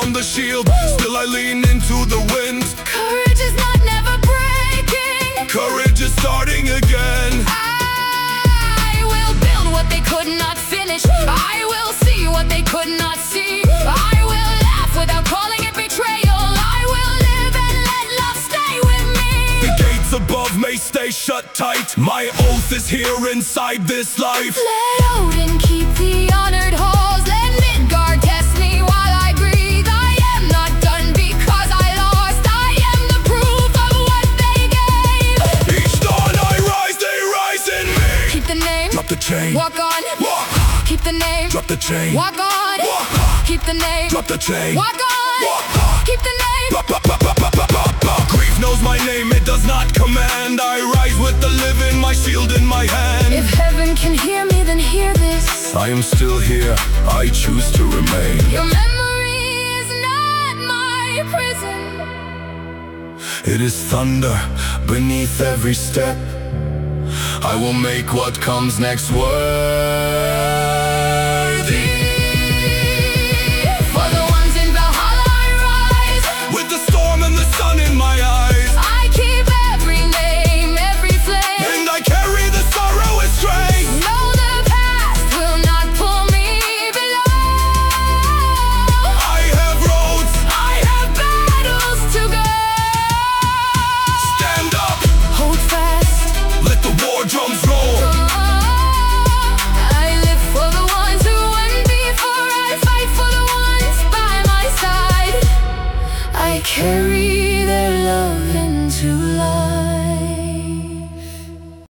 and the shield. Still I lean into the wind. Courage is not never breaking. Courage is starting again. I will build what they could not finish. I will see what they could not see. I will laugh without calling it betrayal. I will live and let love stay with me. The gates above may stay shut tight. My oath is here inside this life. Let Odin keep the honored halls. Let Midgard test me while I breathe. I am not done because I lost. I am the proof of what they gave. Each dawn I rise, they rise in me. Keep the name, Drop the chain, walk on. walk. Keep the name, Drop the chain, walk on. walk. Keep the name, Drop the chain, walk on. walk. Keep the name. Grief knows my name, it does not command. I rise with the living, my shield in my hand. If heaven can hear me, then hear this. I am still here, I choose to remain. Your memory is not my prison. It is thunder beneath every step. I will make what comes next worthy. For the ones in Valhalla I rise. With the storm and the sun in my eyes, I keep every name, every flame. and I carry the sorrow with strength. No, the past will not pull me below. I have roads, I have battles to go. stand up, Hold fast. let the war drums roll. I live for the ones who went before. I fight for the ones by my side. I carry their love into life.